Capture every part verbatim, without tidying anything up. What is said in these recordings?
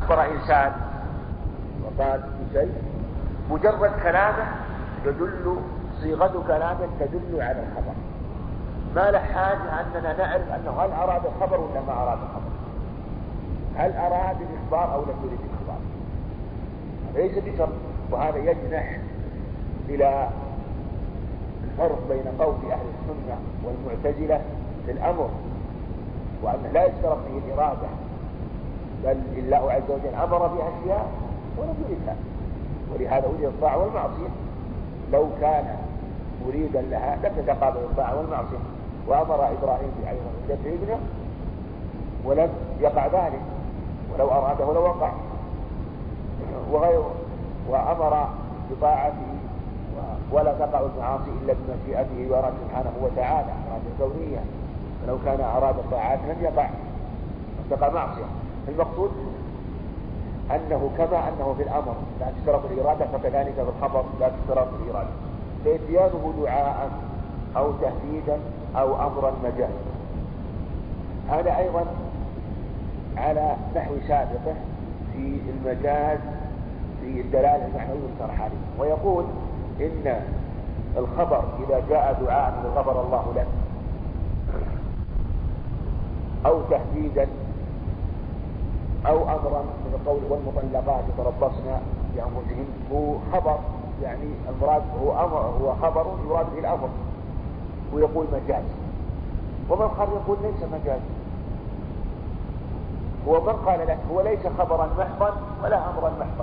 أخبر إنسان وقال بشيء مجرد كلامه يدل، صيغة كلامه تدل على الخبر، ما له حاجة أننا نعرف أنه هل أراد الخبر ولا ما أراد الخبر، هل أراد الإخبار أو لم يرد الإخبار، ليس بشرط. وهذا يجنح إلى الفرق بين قول أهل السنة والمعتزلة في الأمر، وأنه لا يشترط فيه الإرادة، بل الله عز وجل أمر بأشياء ولم يردها، ولهذا وجد الطاعة والمعصية، لو كان مريدا لها لم تتقابل الطاعة والمعصية. وأمر إبراهيم أيضا بذبح ابنه ولم يقع ذلك، ولو أراده لوقع، وغيره. وأمر بطاعته ولا تقع المعاصي إلا بمشيئته ويرى سبحانه وتعالى إرادة كونية، فلو كان أراد الطاعات لم يقع لم تقع معصية. المقصود أنه كما أنه في الأمر لا تشترط الإرادة، فكذلك في الخبر لا تشترط الإرادة، فإتيانه دعاء أو تهديدا أو أمرا مجازا. هذا أيضا على نحو سابقه في المجاز في الدلالة المعنوية المصطلح عليه. ويقول إن الخبر إذا جاء دعاء غفر الله له أو تهديدا أو أمرا من القول والمطلقات يتربصن بأنفسهن، هو خبر، يعني المراد هو أمر، هو خبر يراد به الأمر، ويقول مجاز. ومن خر يقول ليس مجاز، هو من قال لك هو ليس خبرا محضا ولا أمرا محضا،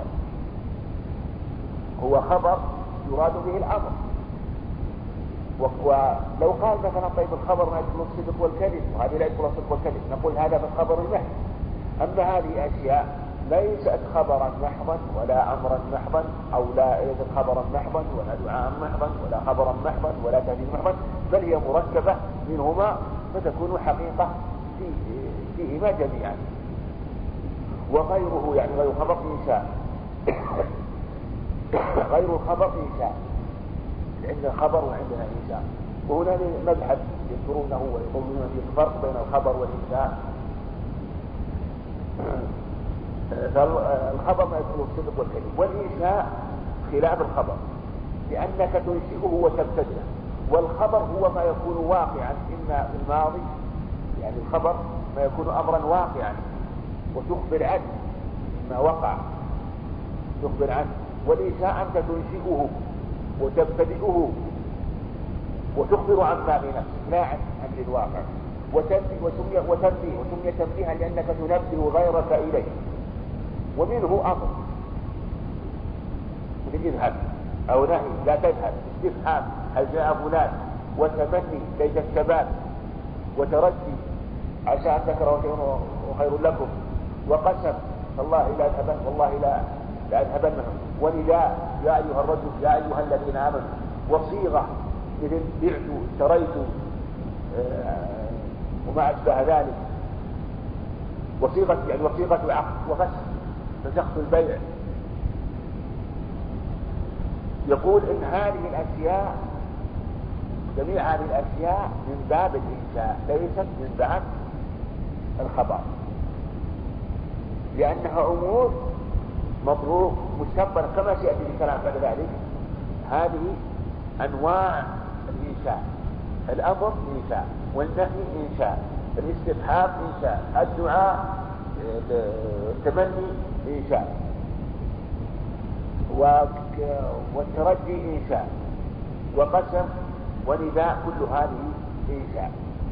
هو خبر يراد به الأمر. ولو قال مثلا طيب الخبر ما يدخل الصدق والكذب، وهذه لا يدخل الصدق والكذب، نقول هذا في الخبر المحض. أما هذه أشياء ليست خبرا محضا ولا أمرا محضا، أو لا ليست خبرا محضا ولا دعاء محضا ولا خبرا محضا ولا تهديد محضا، بل هي مركبة منهما فتكون حقيقة فيه فيهما جميعا. وغيره يعني غير خبر إنشاء غير الخبر إنشاء، عندنا خبر وعندنا إنشاء، وهنا مذهب يذكرونه ويقولون فيه الفرق بين الخبر والإنشاء. فالخبر ما يدخل الصدق والكذب، والإنشاء خلاف الخبر لأنك تنشئه وتبتدئه، والخبر هو ما يكون واقعا إما في الماضي، يعني الخبر ما يكون أمرا واقعا وتخبر عنه ما وقع تخبر عنه، والإنشاء أنت تنشئه وتبتدئه وتخبر عما في نفسك لا عن أمر الواقع. وسمي وتنبيه وسمي تنبيها لأنك تنبه غيرك إليه، ومنه أمر مثل اذهب أو نهي لا تذهب، استفهام هل جاء فلان، وتمني ليت الشباب، وترجي عسى أن تكرهوا شيئا وخير لكم، وقسم والله لا أذهبن والله لا لا أذهبن، ونداء يا أيها الرجل يا أيها الذين آمنوا، وصيغة مثل بعت اشتريت وما أشبه ذلك، وصيغة يعني وصيغة عقد وفسخ فسخت البيع. يقول إن هذه الأشياء جميع هذه الأشياء من باب الإنشاء ليست من باب الخبر، لأنها أمور مطلوب مستقبلا كما سيأتي الكلام بعد ذلك. هذه أنواع الإنشاء، الأمر إنشاء، والنهي إنشاء، الاستفهام إنشاء، الدعاء التمني إنشاء، والترجي إنشاء، وقسم ونداء، كل هذه إنشاء.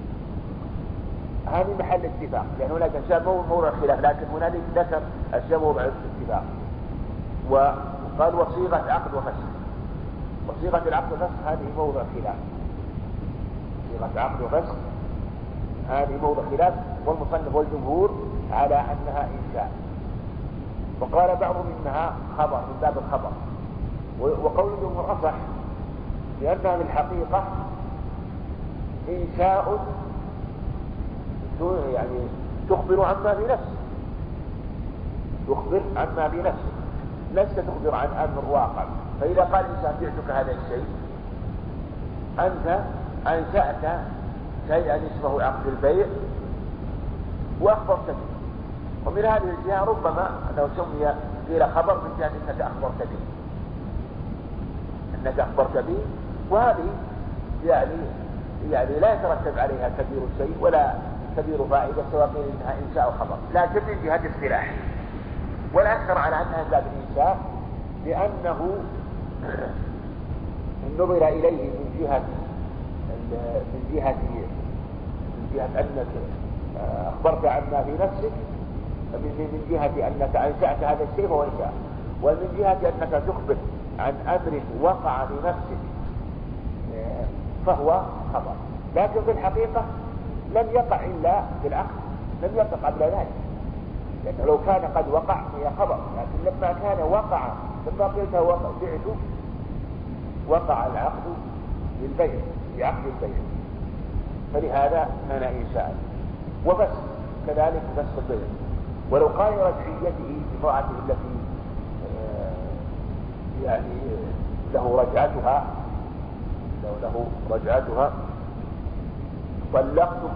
هذه محل اتفاق، لأن هناك أشياء موضع خلاف، لكن هنالك ذكر أشياء موضع اتفاق. وقال وصيغة عقد وفسخ، وصيغة العقد وفسخ هذه موضع خلاف، صيغة عقد وفسخ هذه موضع خلاف، والمصنف والجمهور على أنها إنشاء، وقال بعضهم إنها خبر من باب الخبر، وقول الجمهور أصح، لأنها بالحقيقة إنشاء يعني تخبر عما في نفسك، تخبر عما في نفسك، لست تخبر عن أمر واقع. فإذا قال الإنسان بعتك هذا الشيء، أنت أنشأت شيئا اسمه عقد البيع وأخبرت به، ومن هذه الجهة ربما لو سمي قيل خبر من جهة أنك أخبرت به أنك أخبرت به وهذه يعني يعني لا يترتب عليها كبير شيء ولا كبير فائدة سواء قيل إنها إنشاء أو خبر، لكن من جهة اصطلاح والأكثر على أنها من باب الإنشاء، لأنه نظر إليه من جهة من جهة من جهة أنك أخبرت عما في نفسك، من جهة أنك أنشأت هذا الشيء فهو إنشاء، ومن جهة أنك تخبر عن أمر وقع في نفسك فهو خبر. لكن في الحقيقة لم يقع إلا في العقد، لم يقع قبل ذلك، لأنه لو كان قد وقع هي خبر، لكن لما كان وقع لما قلت بعت وقع العقد للبيع بعقد البيع، فلهذا كان إنشاء. وفسخ كذلك فسخ البيع، ولو قال رجعيته امرأته التي يعني له رجعتها لو له رجعتها طلقتك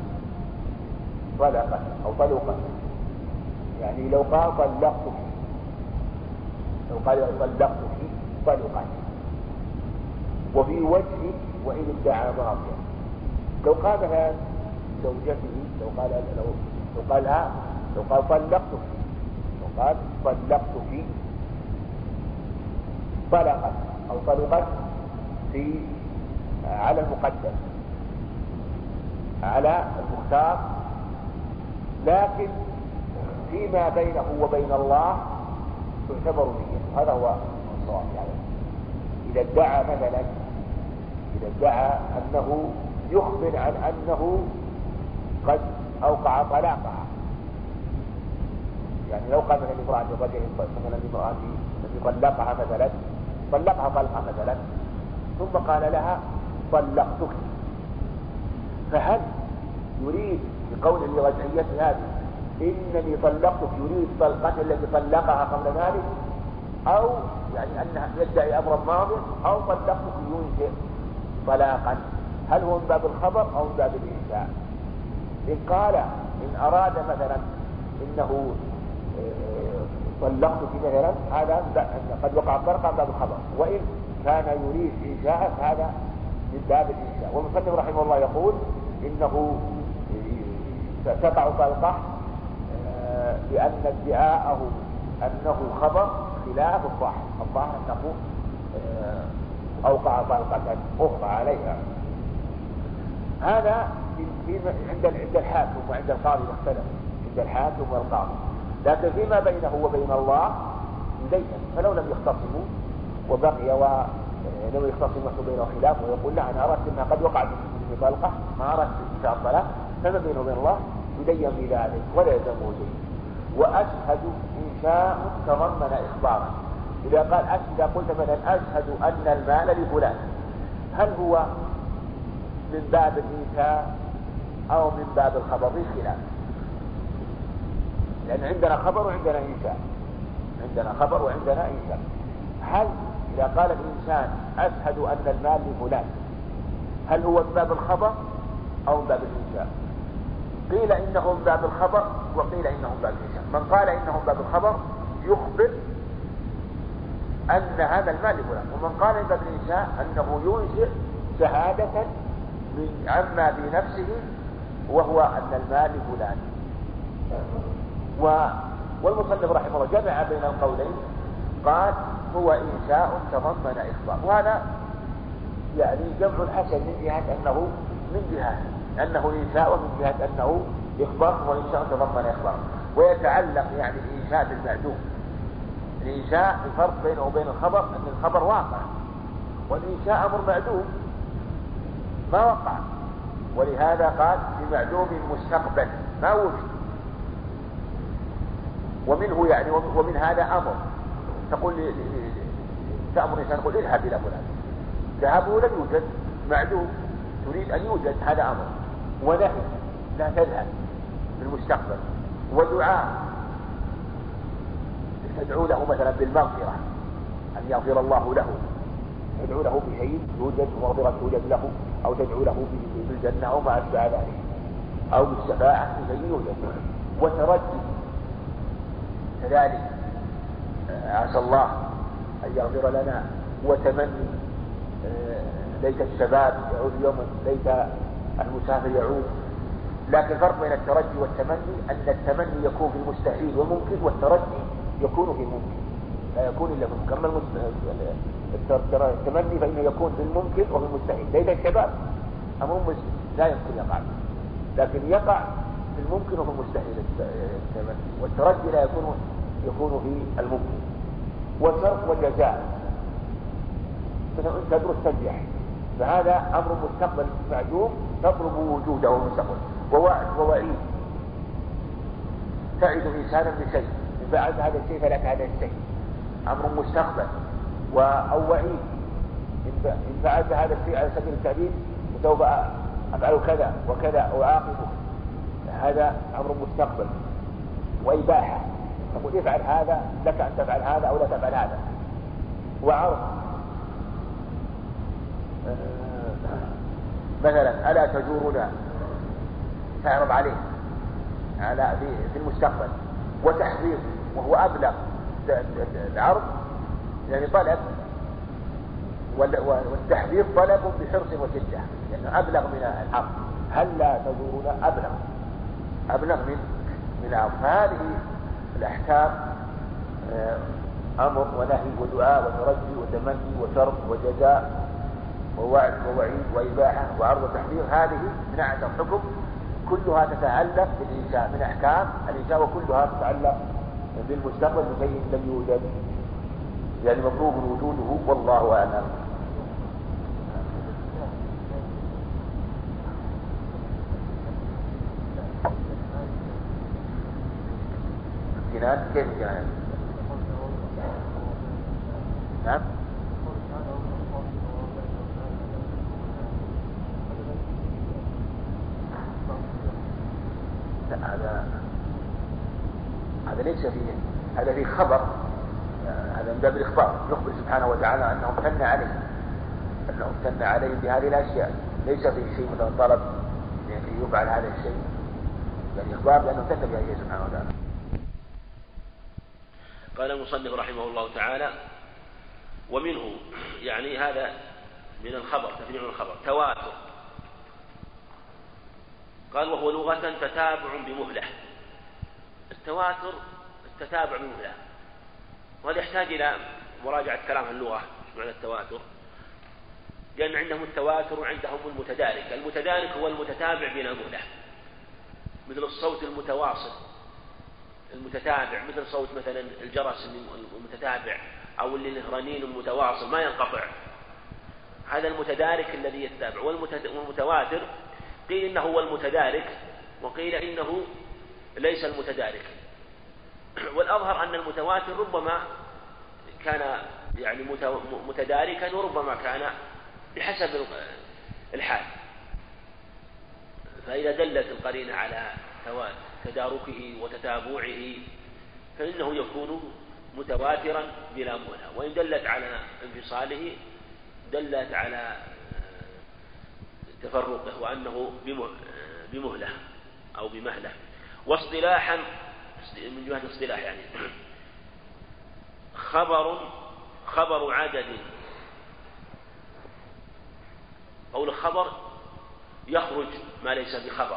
طلقا أو طلقا، يعني لو قال طلقتك لو قال طلقتك طلقا، وفي وجه وإن ادعى ماضيا. لو قال مثلا زوجته لو قال لو لو قالها لو قال طلقتك لو قال طلقتك طلقا أو طلقا في على المقدم على المختار، لكن فيما بينه وبين الله تعتبر نية. هذا هو الصواب. يعني إذا ادعى مثلا إذا ادعى أنه يخبر عن أنه قد أوقع طلاقها، يعني لو قال مثلا امرأة الرجل مثلا امرأة الذي طلقها مثلا طلقها طلقها مثلا ثم قال لها طلقتك، فهل يريد بقوله لرجعية هذه إنني طلقتك يريد طلقته التي طلقها قبل ذلك، أو يعني أنه يدعي أمرا ماضي، أو طلقتك ينشئ طلاقا؟ هل هو من باب الخبر أو من باب الإنشاء؟ إن قال إن أراد مثلا إنه طلقتك مثلا هذا قد وقع الطلاق من باب الخبر، وإن كان يريد إنشاء هذا من باب الإنشاء. والمصنف رحمه الله يقول إنه تقع طلقة لأن ادعاءه أنه خبر خلاف الظاهر، الظاهر أنه أوقع طلقة أخرى عليها. هذا في عند عند الحاكم وعند القاضي مختلف، عند الحاكم والقاضي، لكن فيما بينه وبين الله يدين. فلو لم يختصموا وبقي ولم يختصموا بينه خلاف ويقول لا أنا أردت أنها قد وقعت في طلقة ما أردت إنشاء الطلاق، فما بينه وبين الله يدين بذلك ولا يلزمه شيء. وأشهد إنشاء تضمن إخبارا. إذا قال إذا قلت مثلا أشهد أن المال لفلان، هل هو من باب الإنشاء أو من باب الخبر؟ في خلاف، لأن عندنا خبر وعندنا إنشاء، عندنا خبر وعندنا إنشاء. هل إذا قال الإنسان أشهد أن المال لفلان هل هو من باب الخبر أو من باب الإنشاء؟ قيل إنه من باب الخبر وقيل إنه من باب الإنشاء. من قال إنه من باب الخبر يخبر أن هذا المال لفلان، ومن قال من باب الإنشاء أنه ينشئ شهادة من عما في نفسه وهو أن المال لفلان. والمصنف رحمه الله جمع بين القولين، قال هو إنشاء تضمن إخبار، وهذا يعني جمع حسن من جهة أنه من جهة أنه إنشاء ومن جهة أنه إخبار، هو إنشاء تضمن إخبار. ويتعلق يعني الإنشاء بالمعدوم. الإنشاء الفرق بينه وبين الخبر أن الخبر واقع، والإنشاء أمر معدوم ما وقع، ولهذا قال بمعدوم مستقبل ما وجد. ومنه يعني ومن هذا أمر تقول لي تأمر الإنسان يقول اذهب إلى فلان، ذهبه لم يوجد معدوم، تريد أن يوجد، هذا أمر. ونهي لا تذهب في المستقبل. ودعاء تدعو له مثلا بالمغفرة أن يغفر الله له، تدعو له بشيء يوجد ومغفرة توجد له، أو تدعو له بالجنة أو ما أشبه ذلك، أو بالشفاعة بشيء يوجد. وترجي كذلك عسى الله أن يغفر لنا، وتمني ليت الشباب يعود يوما، ليت المسافر يعود. لكن الفرق بين الترجي والتمني أن التمني يكون في المستحيل والممكن، والترجي يكون في الممكن، لا يكون إلا في الممكن. أما التمني فإنه يكون في الممكن وفي المستحيل. ليت الشباب أمر لا يمكن يقع، لكن يقع في الممكن وفي المستحيل التمني. والترجي لا يكون يكون في الممكن. وشرط وجزاء، مثلا أنت تدرس تنجح، فهذا أمر مستقبل معدوم تطلب وجوده المستقبل. ووعد ووعيد، تعد إنسانا بشيء، إن فعلت هذا الشيء فلك هذا الشيء، أمر مستقبل. أو وعيد، إن فعلت هذا الشيء على سبيل التعليل وسوف أفعل كذا وكذا وأعاقبه، هذا أمر مستقبل. وإباحة، تقول افعل هذا، لك أن تفعل هذا أو لا تفعل هذا. وعرض، مثلا ألا تزورنا، تعرض عليه على في المستقبل. وتحذير، وهو أبلغ، العرض يعني طلب، والتحذير طلب بحرص وشدة، لأنه أبلغ من العرض. هل لا تزورنا أبلغ أبلغ من من العرض. فهذه الأحكام أمر ونهي ودعاء وترجي وتمني وشرط وجزاء ووعد ووعيد وإباحة وعرض وتحذير، هذه من أعظم الحكم، كلها تتعلق بالإنشاء، من أحكام الإنشاء، وكلها تتعلق بالمستقبل بشيء لم يوجد، يعني مطلوب وجوده، والله أعلم. الجنان كيف الجنان؟ نعم. هذا هذا ليس فيه، هذا فيه خبر، هذا من باب الإخبار، يخبر سبحانه وتعالى أنه امتن عليه أنه امتن عليه بهذه الأشياء. ليس فيه شيء مثلا طلب يعني يفعل هذا الشيء، يعني إخبار بأنه امتن بهذه الشيء سبحانه وتعالى. قال المصنف رحمه الله تعالى: ومنه، يعني هذا من الخبر، تفريع من الخبر، تواتر. قال: وهو لغة تتابع بمهلة. التواتر التتابع بمهلة، وهذا يحتاج إلى مراجعة كلام اللغة معنى التواتر، لأن عندهم التواتر وعندهم المتدارك. المتدارك هو المتتابع بلا مهلة، مثل الصوت المتواصل المتتابع، مثل صوت مثلا الجرس المتتابع أو اللي له رنين متواصل ما ينقطع، هذا المتدارك الذي يتتابع. والمتواتر قيل إنه هو المتدارك، وقيل إنه ليس المتدارك. والأظهر أن المتواتر ربما كان يعني متداركا، وربما كان بحسب الحال. فإذا دلت القرينة على تداركه وتتابعه فإنه يكون متواترا بلا مهلة، وإن دلت على انفصاله دلت على تفرقه وأنه بمهلة أو بمهلة. واصطلاحا، من جهة الاصطلاح يعني خبر خبر عدد أو الخبر يخرج ما ليس بخبر،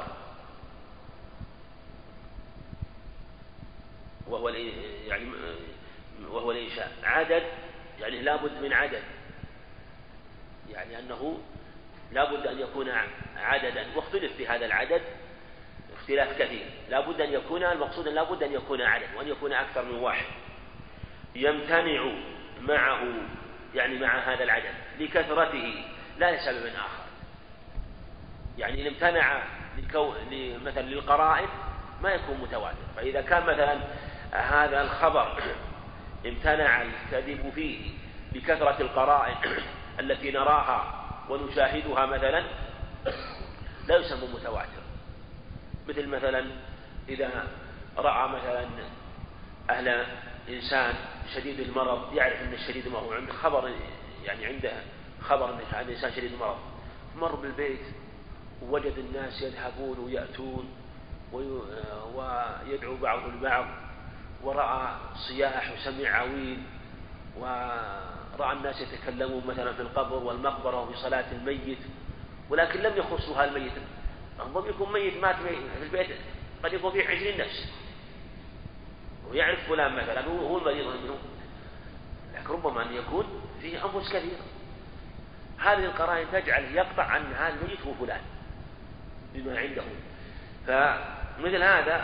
وهو يعني وهو الإنشاء. عدد يعني لابد من عدد، يعني أنه لابد أن يكون عددا، واختلف في هذا العدد اختلاف كثير. لابد أن يكون المقصود لابد أن يكون عدد، وأن يكون أكثر من واحد، يمتنع معه يعني مع هذا العدد لكثرته لا لسبب آخر. يعني إن امتنع مثلا للقرائن ما يكون متواتر. فإذا كان مثلا هذا الخبر امتنع الكذب فيه لكثرة القرائن التي نراها ونشاهدها مثلا لا يسمى متواتر. مثل مثلا إذا رأى مثلا أهل إنسان شديد المرض، يعرف أن الشديد ما هو عنده خبر، يعني عنده خبر أن الإنسان شديد المرض، مر بالبيت ووجد الناس يذهبون ويأتون ويدعو بعضهم البعض ورأى صياح وسمع عويل ورأى الناس يتكلمون مثلا في القبر والمقبرة وفي صلاة الميت، ولكن لم يخصها الميت، ربما يكون ميت مات في البيت قد يكون فيه عشرين نفس ويعرف فلان مثلا هو المريض منه، لكن ربما أن يكون فيه أنفس كثيرة. هذه القرائن تجعل يقطع عن هذا الميت هو فلان بما عنده. فمثل هذا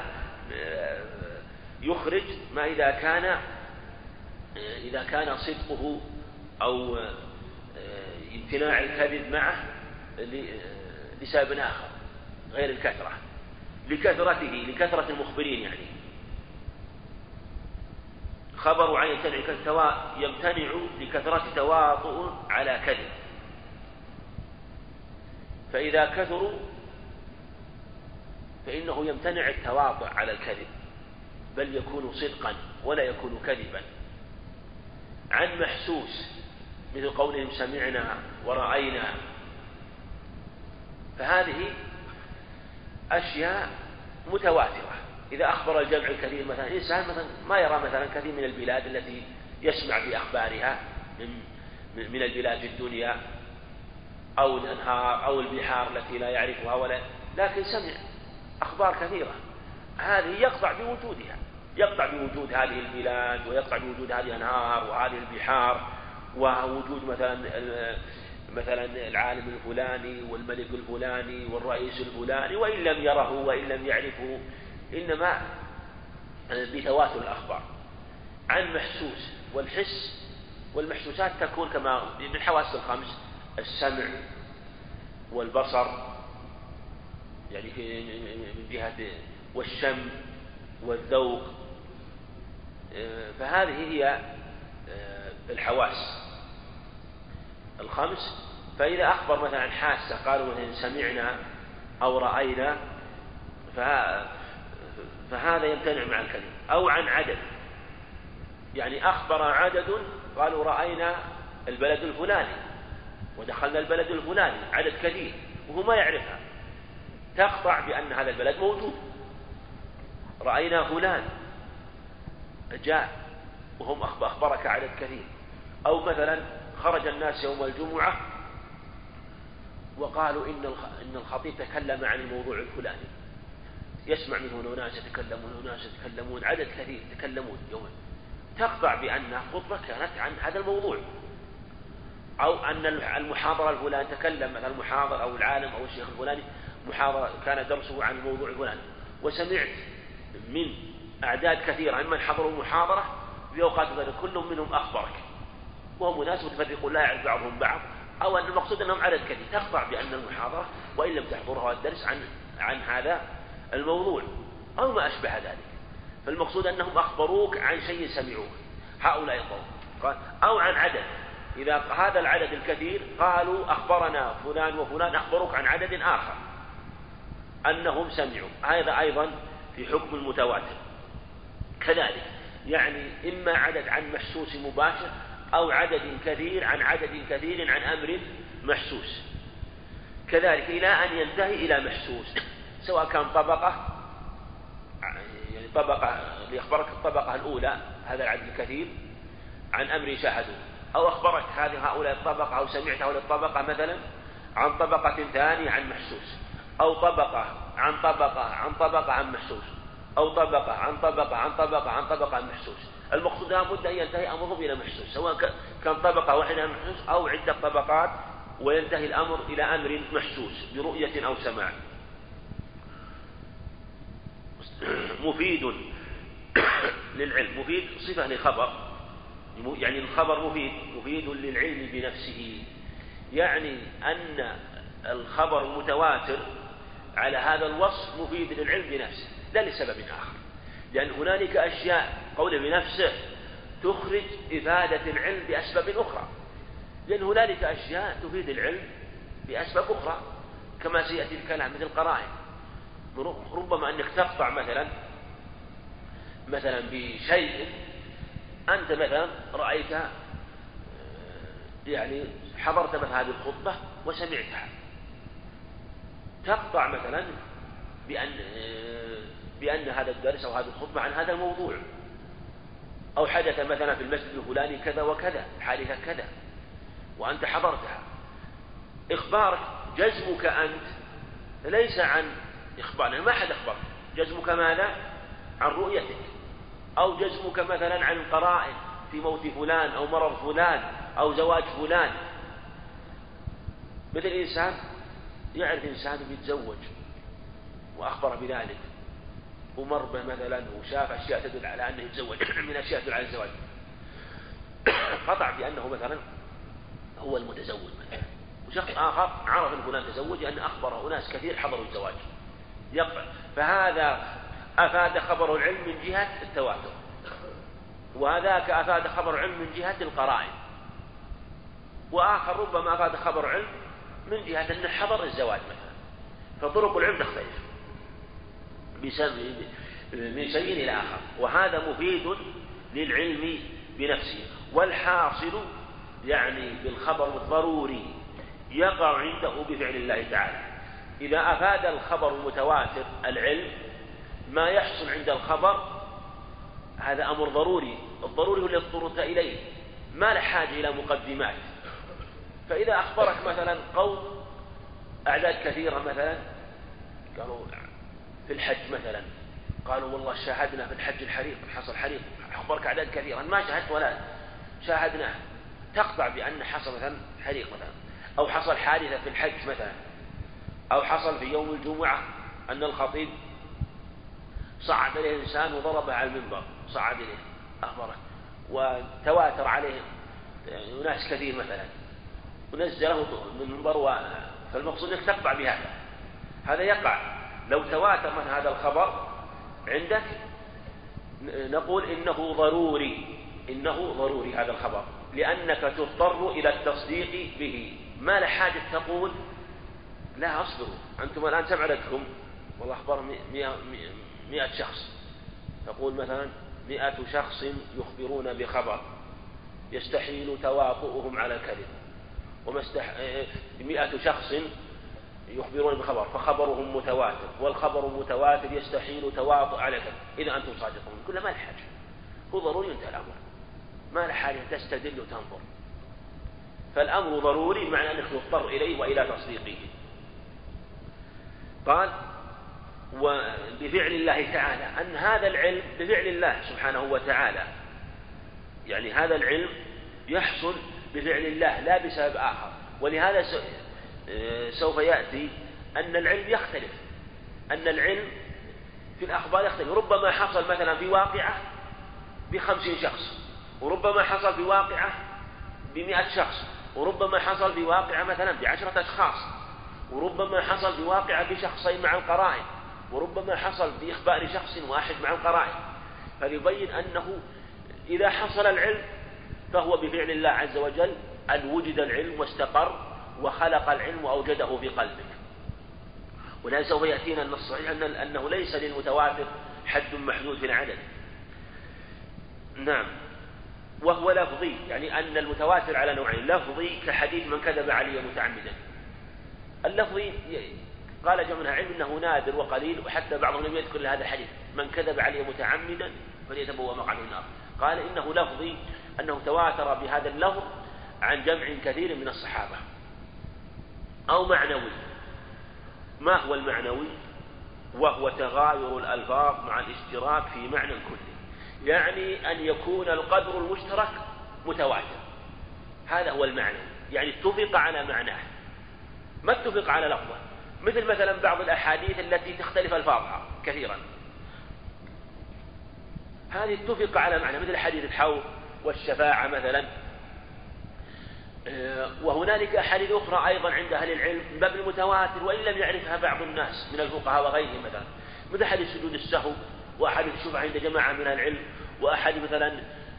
يخرج ما إذا كان إذا كان صدقه أو امتناع الكذب معه لسبب آخر غير الكثرة، لكثرته لكثرة المخبرين، يعني خبر عن يمتنع لكثرة تواطؤ على كذب، فإذا كثروا فإنه يمتنع التواطؤ على الكذب، بل يكون صدقا ولا يكون كذبا. عن محسوس مثل قولهم سمعنا ورأينا، فهذه أشياء متواترة. إذا أخبر الجمع الكثير مثلا إنسان مثلا ما يرى مثلا كثير من البلاد التي يسمع بأخبارها من البلاد الدنيا أو الأنهار أو البحار التي لا يعرفها ولا، لكن سمع أخبار كثيرة، هذه يقطع بوجودها، يقطع بوجود هذه البلاد ويقطع بوجود هذه الأنهار وهذه البحار ووجود مثلا مثلا العالم الفلاني والملك الفلاني والرئيس الفلاني، وإن لم يره وإن لم يعرفه، إنما بتواتر الأخبار. عن محسوس، والحس والمحسوسات تكون كما بالحواس الخمس: السمع والبصر يعني من جهة والشم والذوق، فهذه هي الحواس الخمس. فإذا أخبر مثلا عن حاسة قالوا مثلا سمعنا أو رأينا فهذا يمتنع مع الكذب. أو عن عدد، يعني أخبر عدد قالوا رأينا البلد الفلاني ودخلنا البلد الفلاني، عدد كثير وهو ما يعرفها، تقطع بأن هذا البلد موجود. رأينا فلان جاء وهم أخبرك عدد كثير. أو مثلا خرج الناس يوم الجمعة وقالوا إن الخطيب تكلم عن الموضوع الفلاني، يسمع منه أناس يتكلمون أناس يتكلمون عدد كثير يتكلمون يوما، تقطع بأن خطبة كانت عن هذا الموضوع. أو أن المحاضرة الفلاني تكلم مثلا المحاضر أو العالم أو الشيخ الفلاني محاضرة كان درسه عن الموضوع الفلاني، وسمعت من أعداد كثيرة ممن حضروا المحاضرة في أوقات كل منهم أخبرك، وهم ناس متفرقون لا يعرف بعضهم بعض، أو أن المقصود أنهم عدد كثير، تقطع بأن المحاضرة وإن لم تحضرها الدرس عن عن هذا الموضوع أو ما أشبه ذلك. فالمقصود أنهم أخبروك عن شيء سمعوه هؤلاء القوم. أو عن عدد، إذا هذا العدد الكثير قالوا أخبرنا فلان وفلان أخبروك عن عدد آخر أنهم سمعوا، هذا أيضا في حكم المتواتر كذلك، يعني إما عدد عن محسوس مباشر أو عدد كثير عن عدد كثير عن أمر محسوس، كذلك إلى أن ينتهي إلى محسوس، سواء كان طبقة يعني طبقة ليخبرك الطبقة الأولى هذا العدد الكثير عن أمر شاهدوه، أو أخبرك هذه هؤلاء الطبقة أو سمعت هؤلاء الطبقة مثلا عن طبقة ثانية عن محسوس، أو طبقة عن طبقة عن طبقة عن محسوس، أو طبقة عن طبقة عن طبقة عن طبقة عن محسوس. المقصود لابد أن ينتهي أمرهم إلى محسوس، سواء كان طبقة واحدة عن محسوس أو عدة طبقات، وينتهي الأمر إلى أمر محسوس برؤية أو سماع. مفيد للعلم، مفيد صفة لخبر، يعني الخبر مفيد مفيد للعلم بنفسه، يعني أن الخبر المتواتر على هذا الوصف مفيد للعلم بنفسه لا لسبب آخر، لأن هنالك أشياء قوله بنفسه تخرج إفادة العلم بأسباب أخرى، لأن هنالك أشياء تفيد العلم بأسباب أخرى كما سيأتي الكلام مثل القرائن. ربما أنك تقطع مثلا مثلا بشيء أنت مثلا رأيت يعني حضرت مثلا هذه الخطبة وسمعتها، تقطع مثلا بأن بأن هذا الدرس أو هذه الخطبة عن هذا الموضوع، أو حدث مثلا في المسجد الفلاني كذا وكذا حادثة كذا وأنت حضرتها. إخبارك جزمك أنت ليس عن إخبارنا، ما أحد أخبر، جزمك ماذا؟ عن رؤيتك، أو جزمك مثلا عن القرائن في موت فلان أو مرض فلان أو زواج فلان. مثل إنسان يعرف إنسان بيتزوج وأخبر بذلك ومر به مثلا وشاف أشياء تدل على أنه يتزوج من أشياء تدل على الزواج، قطع بأنه مثلا هو المتزوج مثلا، وشخص آخر عرف أن فلان تزوج لأن أخبره أناس كثير حضروا الزواج يقع، فهذا أفاد خبر العلم من جهة التواتر، وهذاك أفاد خبر العلم من جهة القرائن، وآخر ربما أفاد خبر علم من جهة أنه حضر الزواج مثلا. فطرق العلم تختلف من شيء إلى آخر، وهذا مفيد للعلم بنفسه. والحاصل يعني بالخبر الضروري يقع عنده بفعل الله تعالى. إذا أفاد الخبر المتواتر العلم ما يحصل عند الخبر هذا أمر ضروري، الضروري هو الذي اضطررت إليه، ما له حاجة إلى مقدمات. فإذا أخبرك مثلا قوم أعداد كثيرة مثلا قالوا في الحج مثلا، قالوا والله شاهدنا في الحج الحريق، حصل حريق، أخبرك أعداد كثيرة ما شاهدت ولا شاهدناه، تقطع بأن حصل مثلا حريق مثلا، أو حصل حادثة في الحج مثلا، أو حصل في يوم الجمعة أن الخطيب صعد إليه إنسان وضربه على المنبر، صعد إليه أخبره وتواتر عليه ناس كثير مثلا ونزله من المنبر، فالمقصود أنك تقطع بهذا. هذا يقع لو تواتر من هذا الخبر عندك، نقول إنه ضروري، إنه ضروري هذا الخبر، لأنك تضطر إلى التصديق به، ما لحاجة تقول لا أصبروا أنتم الآن كم عددكم؟ والله أخبر مئة, مئة شخص، تقول مثلا مئة شخص يخبرون بخبر يستحيل تواطؤهم على الكذب، ومستح... مئة شخص يخبرون بخبر فخبرهم متواتر، والخبر متواتر يستحيل تواطؤ على الكذب، إذا أنتم صادقون. كل ما الحاجة، هو ضروري انتهى الأمر، ما الحاجة تستدل وتنظر، فالأمر ضروري معنى أنك تضطر إليه وإلى تصديقه. قال وبفعل الله تعالى، أن هذا العلم بفعل الله سبحانه وتعالى، يعني هذا العلم يحصل بفعل الله لا بسبب آخر. ولهذا سوف يأتي أن العلم يختلف، أن العلم في الأخبار يختلف، ربما حصل مثلا في واقعة بخمسين شخص، وربما حصل في واقعة بمئة شخص، وربما حصل في واقعة مثلا بعشرة أشخاص، وربما حصل في واقعة بشخصين مع القرائن، وربما حصل بإخبار شخص واحد مع القرائن. فليبين أنه إذا حصل العلم فهو بفعل الله عز وجل، أن وجد العلم واستقر وخلق العلم وأوجده في قلبك. ولهذا سوف يأتينا النص الصحيح أنه ليس للمتواتر حد محدود في العدد. نعم. وهو لفظي، يعني أن المتواتر على نوعين، لفظي كحديث من كذب علي متعمدا. اللفظي قال جمع علم أنه نادر وقليل، وحتى بعضهم لم يذكر هذا الحديث من كذب علي متعمدا فليتبوأ مقعده من النار. قال إنه لفظي أنه تواتر بهذا اللفظ عن جمع كثير من الصحابة. أو معنوي. ما هو المعنوي؟ وهو تغاير الألفاظ مع الاشتراك في معنى كلي، يعني أن يكون القدر المشترك متواتر، هذا هو المعنى، يعني اتفق على معناه ما اتفق على لفظه. مثل مثلا بعض الأحاديث التي تختلف ألفاظها كثيرا، هذه اتفق على معنى، مثل حديث الحوض والشفاعة مثلا. وهنالك أحاديث أخرى أيضا عند أهل العلم من باب المتواتر وإن لم يعرفها بعض الناس من الفقهاء وغيرهم، مثلا مثل حديث سجود السهو، وأحاديث الشفعة عند جماعة من العلم، وأحاديث مثلا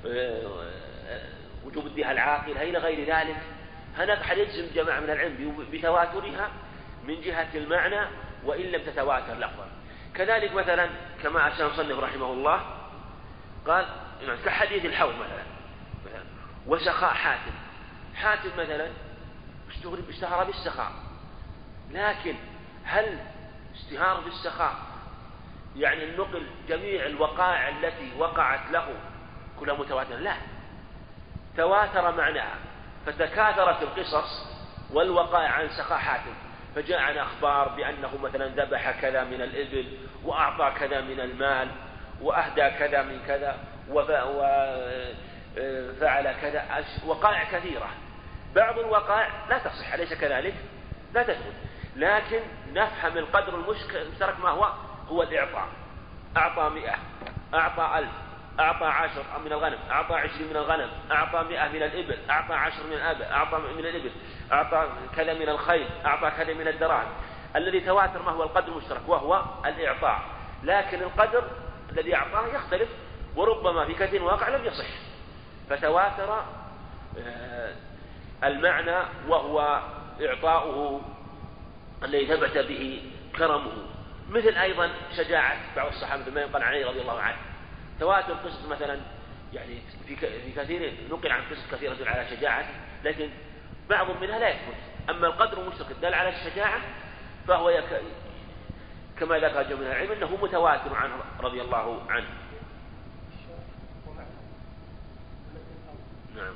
وجوب الدية العاقل إلى غير ذلك. هناك حديث يجزم جماعة من العلم بتواترها من جهة المعنى وإن لم تتواتر لفظا. كذلك مثلا كما أشار المصنف رحمه الله قال كحديث الحوض مثلا, مثلا وسخاء حاتم. حاتم مثلا اشتهر بالسخاء، لكن هل اشتهار بالسخاء يعني النقل جميع الوقائع التي وقعت له كلها متواترة، لا، تواتر معناها، فتكاثرت القصص والوقائع عن سخاحاته، فجاء عن أخبار بأنه مثلا ذبح كذا من الإبل وأعطى كذا من المال وأهدى كذا من كذا وفعل كذا، وقائع كثيرة. بعض الوقائع لا تصح، أليس كذلك؟ لا تثبت، لكن نفهم القدر المشترك ما هو هو الإعطاء. أعطى مئة، أعطى ألف، أعطى عشر من الغنم، أعطى عشرين من الغنم، أعطى مئة من الإبل، أعطى عشر من الأبل، أعطى من الإبل، أعطى كذا من الخيل، أعطى كذا من الدراهم. الذي تواتر ما هو القدر المشترك وهو الإعطاء، لكن القدر الذي أعطاه يختلف، وربما في كثير واقع لم يصح، فتواتر المعنى وهو إعطاؤه الذي ثبت به كرمه. مثل أيضا شجاعة بعض الصحابة ما ينقل عليه رضي الله عنه، تواتر قصص مثلا يعني في في كثير نقل عن قصص كثيرة على شجاعة، لكن بعض منها لا يثبت. أما القدر المشترك الدال على الشجاعة فهو يك... كما ذكر جمع العلم أنه متواتر عنه رضي الله عنه. نعم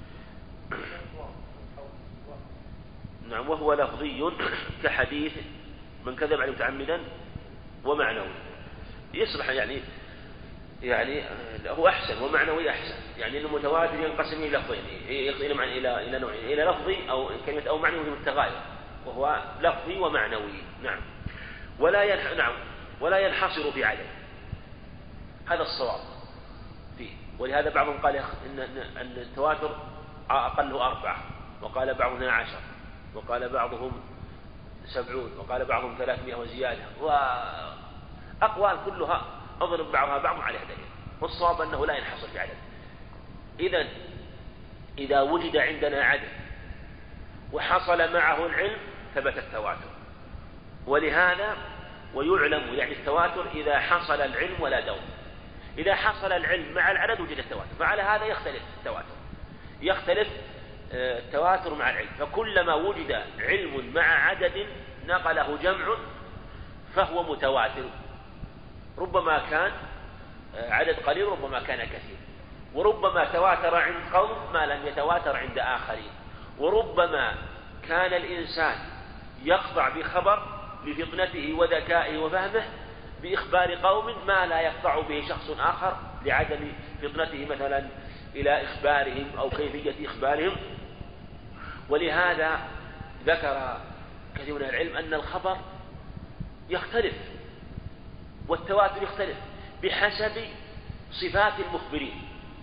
نعم وهو لفظي كحديث من كذب عليه متعمدا ومعنوي، يصبح يعني يعني هو أحسن ومعنوي أحسن، يعني المتواتر ينقسم إلى لفظين، إلى إلى إلى نوعين، إلى لفظي أو كلمة أو معنوي متغاير، وهو لفظي ومعنوي. نعم ولا ينح... نعم ولا ينحصر في عدد، هذا الصواب فيه. ولهذا بعضهم قال إن أن التواتر أقله أربعة، وقال بعضهم اثنا عشر، وقال بعضهم سبعون، وقال بعضهم ثلاثمائة وزيادة، وأقوال كلها أضرب بعضها بعض على دليل، والصواب أنه لا ينحصر في عدد. إذن إذا وجد عندنا عدد وحصل معه العلم ثبت التواتر. ولهذا ويعلم يعني التواتر إذا حصل العلم ولا دور. إذا حصل العلم مع العدد وجد التواتر، فعلى هذا يختلف التواتر، يختلف التواتر مع العلم. فكلما وجد علم مع عدد نقله جمع فهو متواتر، ربما كان عدد قليل ربما كان كثير، وربما تواتر عند قوم ما لم يتواتر عند آخرين، وربما كان الإنسان يخضع بخبر لفطنته وذكائه وفهمه بإخبار قوم ما لا يخضع به شخص آخر لعدم فطنته مثلا إلى إخبارهم أو كيفية إخبارهم. ولهذا ذكر كثير من العلم أن الخبر يختلف والتواتر يختلف بحسب صفات المخبرين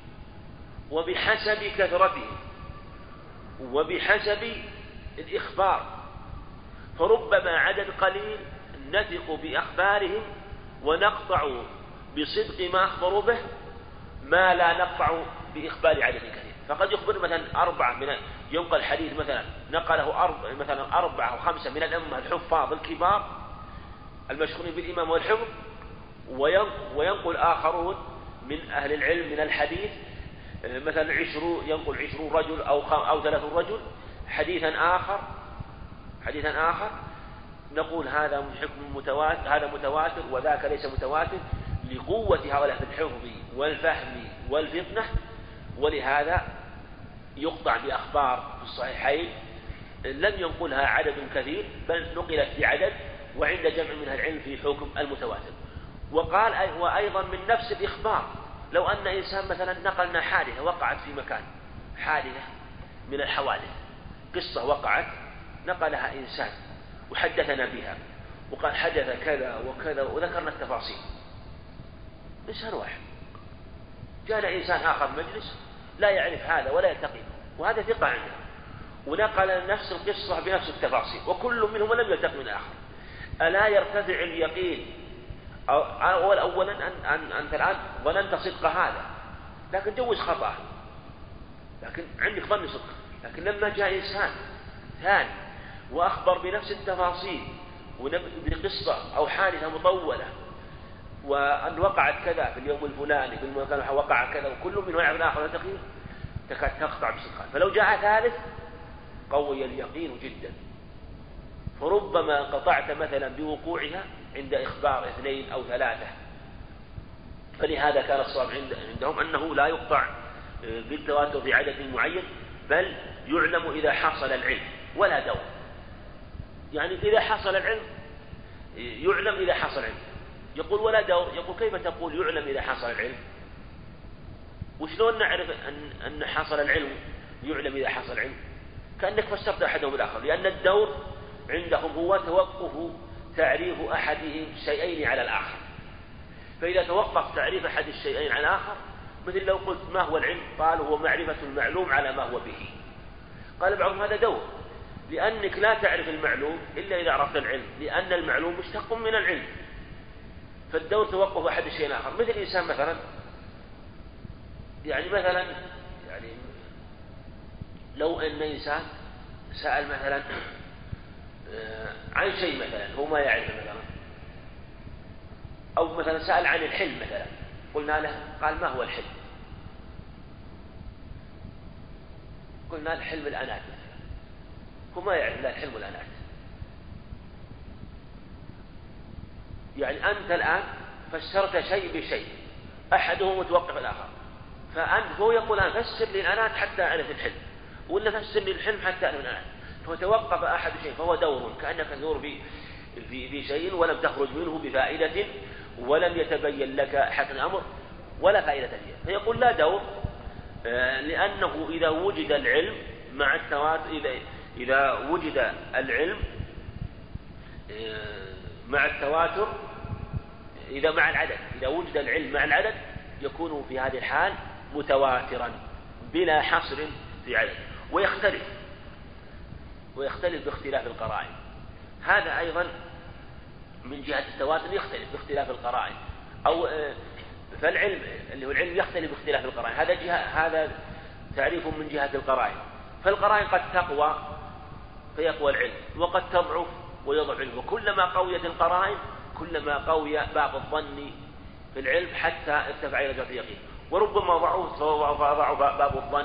وبحسب كثرتهم وبحسب الإخبار، فربما عدد قليل نثق بأخبارهم ونقطع بصدق ما أخبروا به ما لا نقطع بإخبار عدد كثير. فقد يخبر مثلا أربعة من ينقل حديث مثلا نقله أربعة مثلا أربعة أو خمسة من الأمة الحفاظ الكبار المشهورين بالإمام والحفظ، وينقل آخرون من أهل العلم من الحديث مثلا عشرون ينقل عشرون رجل أو أو ثلاثون رجل حديثا آخر حديثا آخر نقول هذا حكم متواتر، هذا متواتر وذاك ليس متواتر، لقوة هؤلاء في الحفظ والفهم والفطنة. ولهذا يقطع بأخبار في الصحيحين لم ينقلها عدد كثير بل نقلت بعدد، وعند جمع من العلم في حكم المتواتر. وقال وأيضا من نفس الإخبار لو أن إنسان مثلا نقلنا حادثة وقعت في مكان، حادثة من الحوادث، قصة وقعت نقلها إنسان وحدثنا بها وقال حدث كذا وكذا وذكرنا التفاصيل، إنسان واحد. جاءنا إنسان آخر مجلس لا يعرف هذا ولا يلتقي وهذا ثقة عنده ونقل نفس القصة بنفس التفاصيل وكل منهم لم يلتقي من آخر، ألا يرتفع اليقين؟ أول أولا أن أن أنت الآن ظننت صدق هذا لكن جوز خطأ، لكن عندك ظن صدق، لكن لما جاء إنسان ثاني وأخبر بنفس التفاصيل بقصة أو حادثة مطولة وأن وقعت كذا في اليوم الفلاني في المكان وقع كذا وكل من يعرف الآخر تقيل تكاد تقطع بصدقها. فلو جاء ثالث قوي اليقين جدا، فربما قطعت مثلا بوقوعها عند إخبار اثنين أو ثلاثة، فلهذا كان الصواب عندهم أنه لا يقطع بالتواتر في عدد معين، بل يعلم إذا حصل العلم ولا دور. يعني إذا حصل العلم يعلم إذا حصل العلم. يقول ولا دور، يقول كيف تقول يعلم إذا حصل العلم؟ وشلون نعرف أن, أن حصل العلم يعلم إذا حصل العلم؟ كأنك فسرت أحدهم الآخر، لأن الدور عندهم هو توقف تعريف أحدهم الشيئين على الآخر. فإذا توقف تعريف أحد الشيئين على الآخر، مثل لو قلت ما هو العلم؟ قالوا هو معرفة المعلوم على ما هو به. قال بعضهم هذا دور، لأنك لا تعرف المعلوم إلا إذا عرفت العلم، لأن المعلوم مشتق من العلم. فالدور توقف أحد الشيئين الآخر. مثل إنسان مثلا، يعني مثلا يعني لو أن إنسان سأل مثلا عن شيء مثلا هو ما يعرف مثلا، أو مثلا سأل عن الحلم مثلا، قلنا له قال ما هو الحلم؟ قلنا له الحلم الأنات مثلا، هو ما يعرف لا الحلم والأنات. يعني أنت الآن فسرت شيء بشيء، أحدهم متوقف الآخر، فأنت هو يقول أنا فسر لي الأنات حتى أعرف الحلم، ولا فسر لي الحلم حتى أعرف الأنات. فتوقف أحد شيء فهو دور، كأنك تدور في في في شيء ولم تخرج منه بفائدة، ولم يتبين لك حق الأمر ولا فائدة فيه. فيقول لا دور، لأنه إذا وجد العلم مع التواتر، إذا إذا وجد العلم مع التواتر، إذا مع العدد، إذا وجد العلم مع العدد يكون في هذه الحال متواترا بلا حصر في عدد. ويختلف ويختلف باختلاف القرائن. هذا أيضا من جهة التواتر يختلف باختلاف القرائن، أو فالعلم اللي هو العلم يختلف باختلاف القرائن. هذا جهة هذا تعريف من جهة القرائن. فالقرائن قد تقوى فيقوى العلم، وقد تضعف ويضعف العلم. وكلما قويت القرائن كلما قوي باب الظن في العلم حتى ارتفع إلى درجة اليقين. وربما ضعف فضعف باب الظن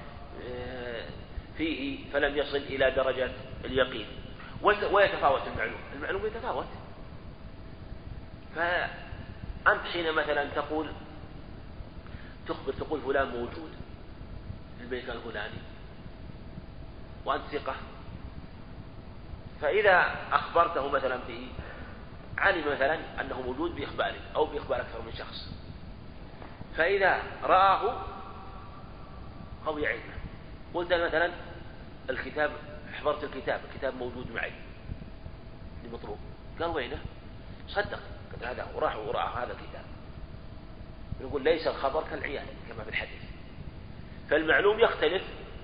فيه فلم يصل إلى درجة اليقين. ويتفاوت المعلوم، المعلوم يتفاوت. فأنت حين مثلا تقول تخبر تقول فلان موجود في المكان الفلاني وأنت ثقة، فإذا أخبرته مثلا به علم مثلا أنه موجود بإخبارك أو بإخبار أكثر من شخص، فإذا رآه قوي علمه. قلت مثلا الكتاب، حضرت الكتاب، الكتاب موجود معي لمطلوب، قال وينه؟ صدق قال هذا، وراح ورأى هذا الكتاب. نقول ليس الخبر كالعيان كما في الحديث. فالمعلوم يختلف،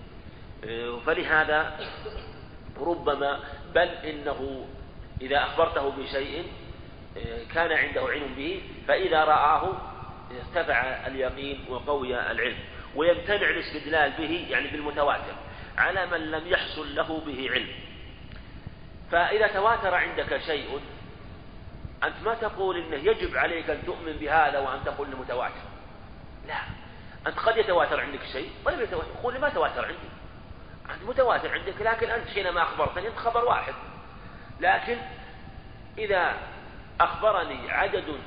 فلهذا ربما بل إنه إذا أخبرته بشيء كان عنده علم به، فإذا رآه ارتفع اليقين وقوي العلم. ويمتنع الاستدلال به يعني بالمتواتر على من لم يحصل له به علم. فإذا تواتر عندك شيء أنت ما تقول إنه يجب عليك أن تؤمن بهذا وأن تقول إنه متواتر، لا، أنت قد يتواتر عندك شيء ولم يتواتر، قول ما تواتر عندي، أنت متواتر عندك، لكن أنت حينما أخبرتني أنت خبر واحد. لكن إذا أخبرني عدد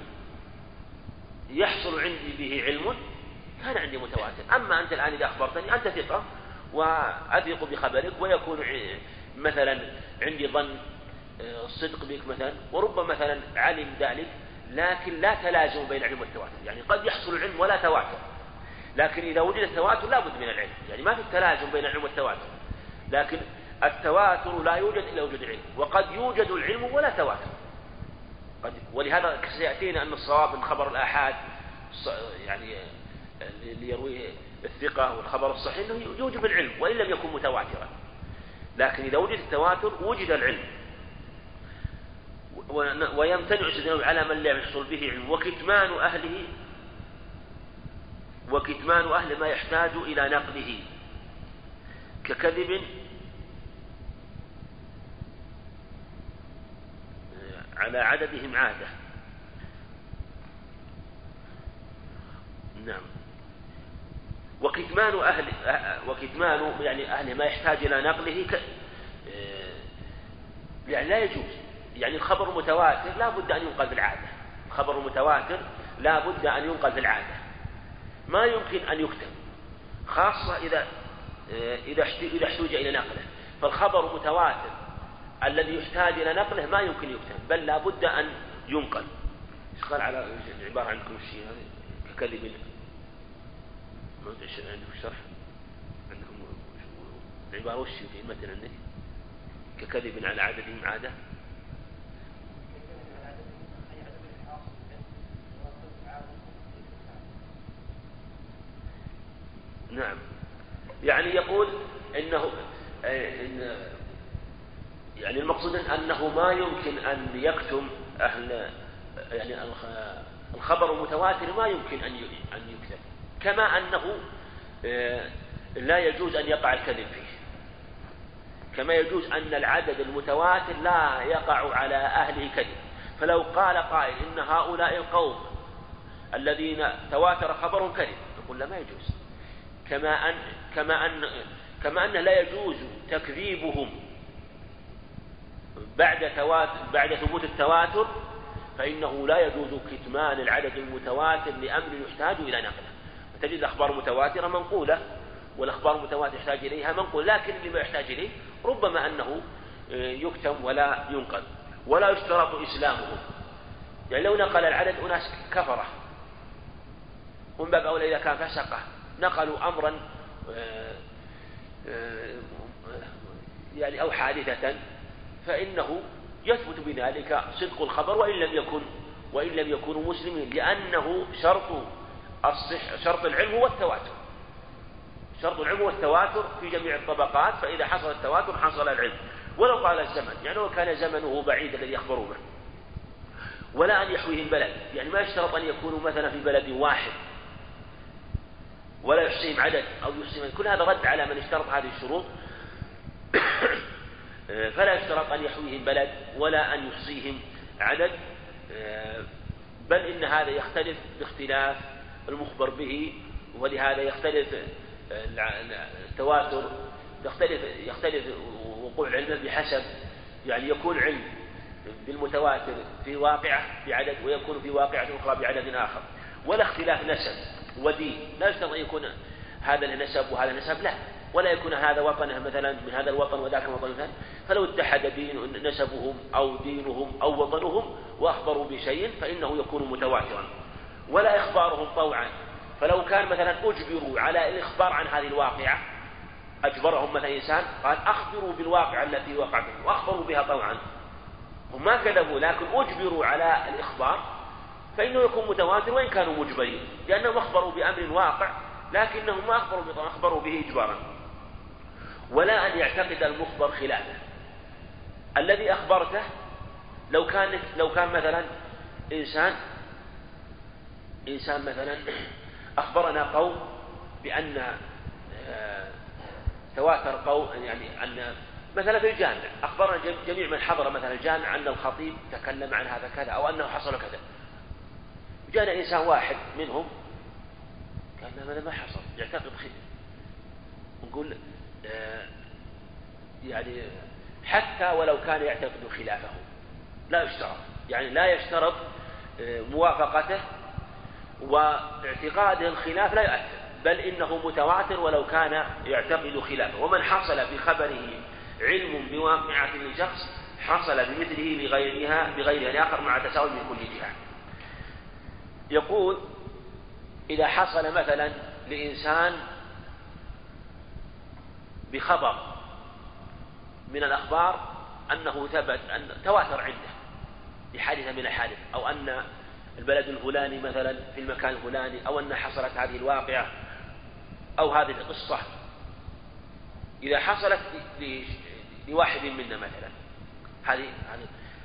يحصل عندي به علم كان عندي متواتر. أما أنت الآن إذا أخبرتني أنت ثقة وأثق بخبرك، ويكون مثلا عندي ظن الصدق بك مثلا، وربما مثلا علم ذلك، لكن لا تلازم بين العلم والتواتر. يعني قد يحصل العلم ولا تواتر، لكن إذا وجد التواتر لا بد من العلم. يعني ما في التلازم بين العلم والتواتر، لكن التواتر لا يوجد إلا وجود العلم، وقد يوجد العلم ولا تواتر. قد ولهذا سيأتينا أن الصواب من خبر الآحاد يعني اللي يرويه الثقة والخبر الصحيح أنه يوجب العلم وإن لم يكن متواترا. لكن إذا وجد التواتر وجد العلم. ويمتنع استدلاله على من لا يحصل به علم. وكتمان أهله وكتمان أهل ما يحتاج إلى نقله ككذب على عددهم عادة. نعم. وكتمان أهل وكتمان يعني أهل ما يحتاج إلى نقله ك... يعني لا يجوز. يعني الخبر متواتر لا بد أن ينقل بالعادة. الخبر متواتر لا بد أن ينقل في العادة، ما يمكن أن يكتب، خاصة إذا إذا احتاج إلى نقله. فالخبر متواتر الذي يحتاج إلى نقله ما يمكن يكتب، بل لا بد أن ينقل. إيش قال على العبارة عندكم الشيء هذا ككذب؟ ما أدري عندكم الشرح عندكم العبارة وش في المتن عندك؟ ككذب على عددهم عادة. نعم، يعني يقول إنه إن يعني المقصود أنه ما يمكن أن يكتم أهل يعني الخبر المتواتر ما يمكن أن أن يكتب، كما أنه لا يجوز أن يقع الكذب فيه، كما يجوز أن العدد المتواتر لا يقع على أهله كذب. فلو قال قائل إن هؤلاء القوم الذين تواتر خبرهم كذب، نقول لا، ما يجوز. كما أن كما أن كما أن لا يجوز تكذيبهم بعد تواتر بعد ثبوت التواتر، فإنه لا يجوز كتمان العدد المتواتر لأمر يحتاج إلى نقله. تجد الأخبار متواترة منقولة، والأخبار المتواترة يحتاج إليها منقول، لكن لما يحتاج إليه ربما أنه يكتم ولا ينقل. ولا يشترط إسلامهم، يعني لو نقل العدد أناس كفرة ومن باب أولى إذا كان فسقة نقلوا أمرا يعني أو حادثة، فإنه يثبت بذلك صدق الخبر وإن لم يكن وإن لم يكونوا مسلمين، لأنه شرط الصح شرط العلم هو التواتر، شرط العلم هو التواتر في جميع الطبقات، فإذا حصل التواتر حصل العلم. ولو طال الزمن، يعني لو كان زمنه بعيد الذي يخبروا به، ولا أن يحويه البلد، يعني ما يشترط أن يكونوا مثلا في بلد واحد ولا يحصيهم عدد أو يحصيهم، كل هذا رد على من اشترط هذه الشروط. فلا يشترط أن يحويهم بلد ولا أن يحصيهم عدد، بل إن هذا يختلف باختلاف المخبر به، ولهذا يختلف التواتر، يختلف يختلف وقوع العلم بحسب، يعني يكون علم بالمتواتر في واقعة بعدد ويكون في واقعة أخرى بعدد آخر. ولا اختلاف نسب ودين، لا يشترط أن يكون هذا النسب وهذا النسب، لا، ولا يكون هذا وطنه مثلا من هذا الوطن وذاك الوطن مثلا، فلو اتحد دين نسبهم أو دينهم أو وطنهم وأخبروا بشيء فإنه يكون متواترا. ولا إخبارهم طوعا، فلو كان مثلا أجبروا على الإخبار عن هذه الواقعة، أجبرهم مثلا إنسان قال أخبروا بالواقعة التي وقعت وأخبروا بها طوعا، هم ما كذبوا لكن أجبروا على الإخبار، فإنه يكون متواتر وإن كانوا مجبرين، لأنهم أخبروا بأمر واقع لكنهم ما أخبروا بطوع، أخبروا به إجبارا. ولا أن يعتقد المخبر خلافه، الذي أخبرته لو كان لو كان مثلا إنسان إنسان مثلا أخبرنا قوم بأن تواتر قوم، يعني أن مثلا في الجامع أخبرنا جميع من حضر مثلا الجامع أن الخطيب تكلم عن هذا كذا أو أنه حصل كذا، جاءنا إنسان واحد منهم قال هذا ما حصل، يعتقد خلاف، نقول يعني حتى ولو كان يعتقد خلافه لا يشترط، يعني لا يشترط موافقته، واعتقاده الخلاف لا يؤثر، بل إنه متواتر ولو كان يعتقد خلافه. ومن حصل بخبره علم بواقعة لشخص حصل بمثله بغيرها بغيرها الآخر مع تساوي من كل جهة. يقول إذا حصل مثلا لإنسان بخبر من الأخبار أنه ثبت أن تواتر عنده بحادثة من الحادث، أو أن البلد الفلاني مثلا في المكان الفلاني، أو أن حصلت هذه الواقعة أو هذه القصة، إذا حصلت لواحد منا مثلا هذه هذه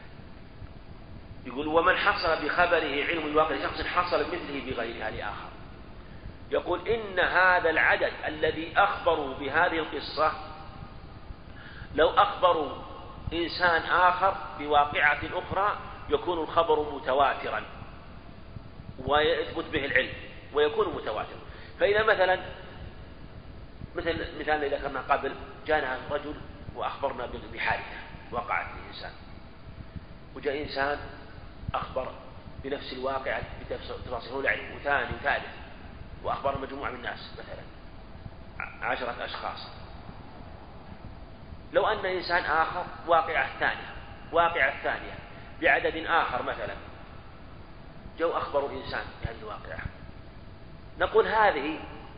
يقول ومن حصل بخبره علم الواقع لشخص حصل مثله بغيرها لآخر. يقول إن هذا العدد الذي أخبروا بهذه القصة لو أخبروا إنسان آخر بواقعة أخرى يكون الخبر متواترا ويثبت به العلم ويكون متواتر. فإذا مثلا مثل مثال إذا ذكرنا قبل جاءنا رجل وأخبرنا بحادثة وقعت لإنسان، وجاء إنسان أخبر بنفس الواقع بتفاصيله لا يعرف، وثاني وثالث، وأخبر مجموعة من الناس مثلا عشرة أشخاص. لو أن إنسان آخر واقعة ثانية واقعة ثانية بعدد آخر مثلا جو أخبروا إنسان بهذه الواقعة، نقول هذه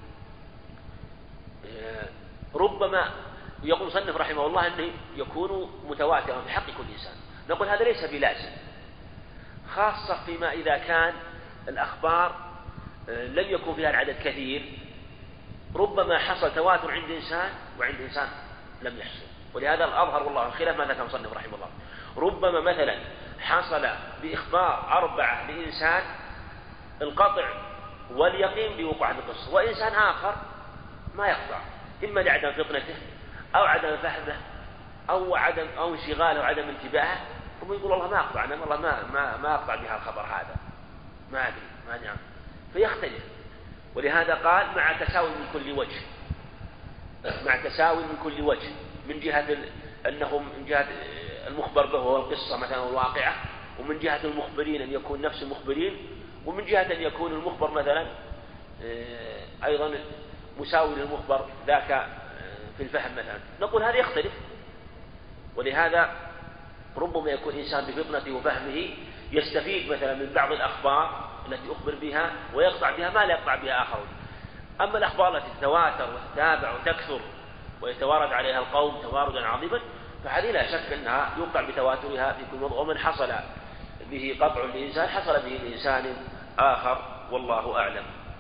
ربما يقول مصنف رحمه الله أنه يكون متواترا في حق كل إنسان، نقول هذا ليس بلازم، خاصة فيما إذا كان الأخبار لم يكن فيها العدد كثير، ربما حصل تواتر عند إنسان وعند إنسان لم يحصل. ولهذا الأظهر والله الخلاف ما ذكر مصنف رحمه الله، ربما مثلا حصل بإخبار أربعة لإنسان القطع واليقين بوقوع القصة، وإنسان آخر ما يقطع، إما لعدم فطنته أو عدم فهمه أو عدم أو انشغاله وعدم انتباهه، ثم يقول الله ما أقطع، أنا والله ما ما ما أقطع بها الخبر هذا، ما أدري ما نعم، فيختلف. ولهذا قال مع تساوي من كل وجه، مع تساوي من كل وجه، من جهة أنهم من جهة المخبر به وهو القصة مثلا الواقعة، ومن جهة المخبرين أن يكون نفس المخبرين، ومن جهة أن يكون المخبر مثلا أيضا مساوي للمخبر ذاك في الفهم مثلا، نقول هذا يختلف. ولهذا ربما يكون إنسان بفطنته وفهمه يستفيد مثلا من بعض الأخبار التي أخبر بها ويقطع بها ما لا يقطع بها آخرون. أما الأخبار التي تتواتر وتتابع وتكثر ويتوارد عليها القوم تواردا عظيما فهذه لا شك أنها يقطع بتواترها في كل موضوع، ومن حصل به قطع لإنسان حصل به لإنسان آخر، والله أعلم.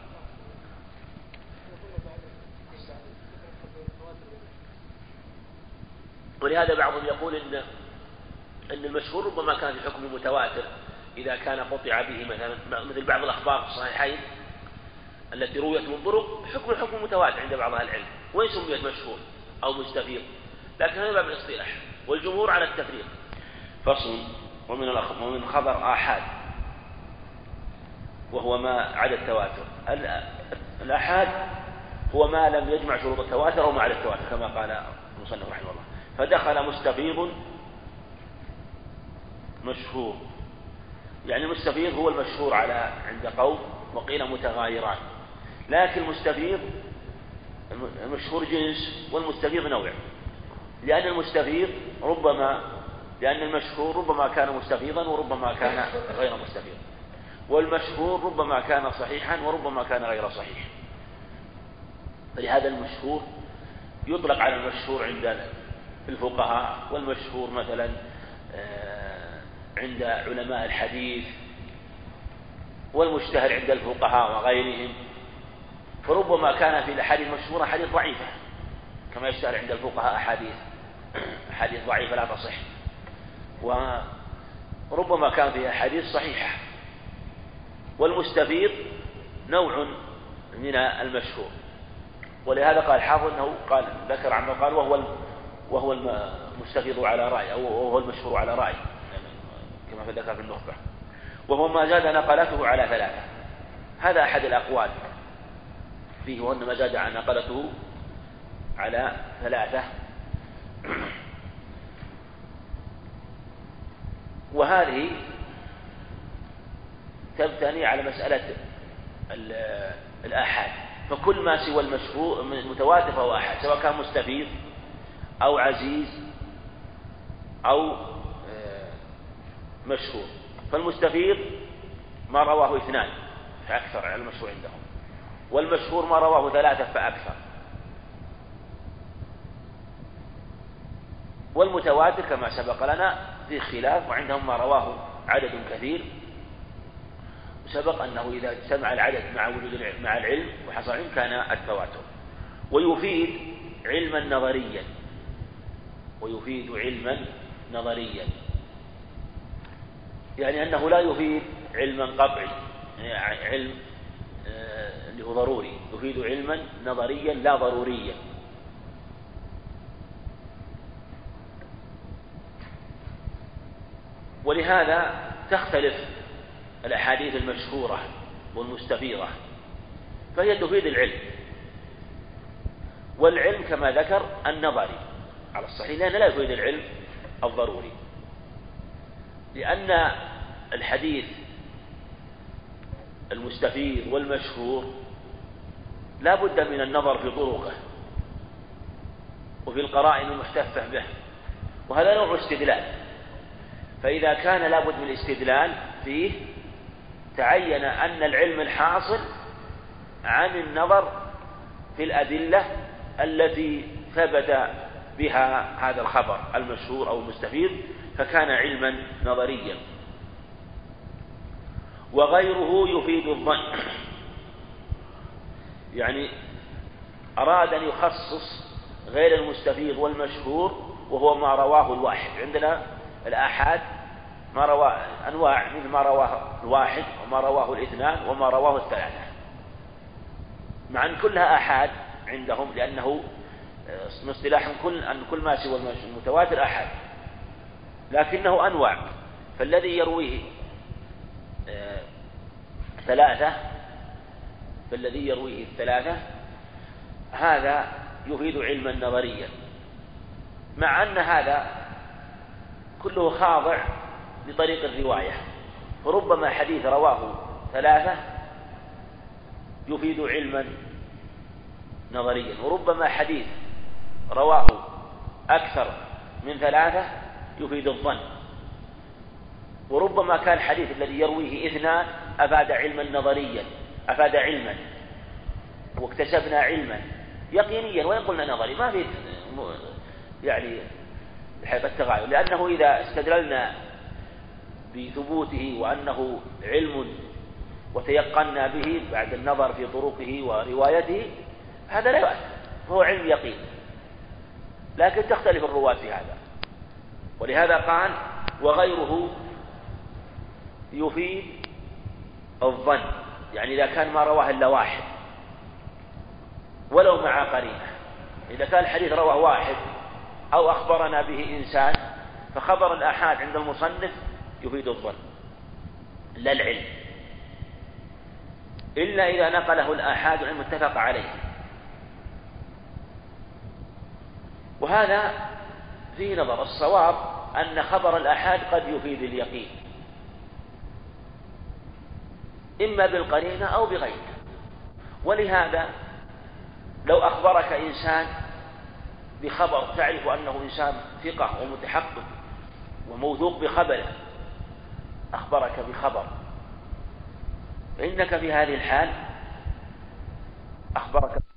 ولهذا بعضهم يقول إن أن المشهور ربما كان في حكم المتواتر إذا كان قطع به مثلا، مثل بعض الأخبار في الصحيحين التي رويت من طرق حكم حكم متواتر عند بعض أهل العلم، وإن سميت مشهور أو مستفيض، لكن هذا باب الاصطلاح، والجمهور على التفريق. فصل. ومن ومن خبر آحاد وهو ما عدا التواتر. الآحاد هو ما لم يجمع شروط التواتر أو ما عدا التواتر كما قال المصنف رحمه الله. فدخل مستفيض مشهور، يعني المستفيض هو المشهور على عند قوم، وقيل متغايران، لكن المستفيض المشهور جنس والمستفيض نوع، لأن المستفيض ربما لأن المشهور ربما كان مستفيضا وربما كان غير مستفيض، والمشهور ربما كان صحيحا وربما كان غير صحيح. فلهذا المشهور يطلق على المشهور عند الفقهاء، والمشهور مثلا عند علماء الحديث، والمشتهر عند الفقهاء وغيرهم. فربما كان في الأحاديث المشهورة حديث ضعيفة كما يشتهر عند الفقهاء أحاديث أحاديث ضعيفة لا تصح، وربما كان فيها أحاديث صحيحة. والمستفيض نوع من المشهور، ولهذا قال حافظ أنه قال ذكر عنه قال وهو وهو المستفيض على رأي أو وهو المشهور على رأي كما ذكر في النخبة، وهو ما زاد نقلته على ثلاثة. هذا أحد الأقوال فيه، وأن ما زاد عن نقلته على ثلاثة. وهذه تبتني على مسألة الآحاد، فكل ما سوى المشهور المتواتر فهو آحاد، سواء كان مستفيض أو عزيز أو مشهور. فالمستفيض ما رواه اثنان فأكثر على المشهور عندهم، والمشهور ما رواه ثلاثة فأكثر، والمتواتر كما سبق لنا في خلاف، وعندهم ما رواه عدد كثير. سبق أنه إذا اجتمع العدد مع وجود مع العلم وحصل علم كان التواتر. ويفيد علما نظريا ويفيد علما نظريا يعني أنه لا يفيد علما قطعي، يعني علم اللي هو ضروري، يفيد علما نظريا لا ضروريا. ولهذا تختلف الأحاديث المشهورة والمستفيضة، فهي تفيد العلم، والعلم كما ذكر النظري على الصحيح، لأنه لا يفيد العلم الضروري، لأن الحديث المستفيض والمشهور لا بد من النظر في طرقه وفي القرائن المحتفة به، وهذا نوع استدلال. فإذا كان لا بد من الاستدلال فيه تعين أن العلم الحاصل عن النظر في الأدلة التي ثبت بها هذا الخبر المشهور أو المستفيض، فكان علما نظريا. وغيره يفيد الظن، يعني أراد أن يخصص غير المستفيض والمشهور وهو ما رواه الواحد. عندنا الآحاد ما رواه أنواع، مثل ما رواه الواحد وما رواه الاثنان وما رواه الثلاثة، مع أن كلها آحاد عندهم، لأنه اصطلاح كل أن كل ما سوى المتواتر آحاد، لكنه أنواع. فالذي يرويه ثلاثة فالذي يرويه الثلاثة هذا يفيد علما نظريا، مع أن هذا كله خاضع لطريق الرواية. فربما حديث رواه ثلاثة يفيد علما نظريا، وربما حديث رواه أكثر من ثلاثة يفيد الظن، وربما كان الحديث الذي يرويه اثنان أفاد علما نظريا، أفاد علما واكتسبنا علما يقينيا، وإن قلنا نظري ما في يعني التغاير، لأنه إذا استدللنا بثبوته وأنه علم وتيقنا به بعد النظر في طرقه وروايته هذا لا يؤثر، هو علم يقين، لكن تختلف الرواة في هذا. ولهذا قال وغيره يفيد الظن، يعني إذا كان ما رواه إلا واحد ولو مع قرينة. إذا كان الحديث رواه واحد أو أخبرنا به إنسان فخبر الآحاد عند المصنف يفيد الظن لا العلم، إلا إذا نقله الآحاد عن متفق عليه. وهذا فيه نظر. الصواب أن خبر الآحاد قد يفيد اليقين إما بالقرينة أو بغيرها. ولهذا لو أخبرك إنسان بخبر تعرف أنه إنسان ثقة ومتحقق وموثوق بخبره، أخبرك بخبر، فإنك في هذه الحال أخبرك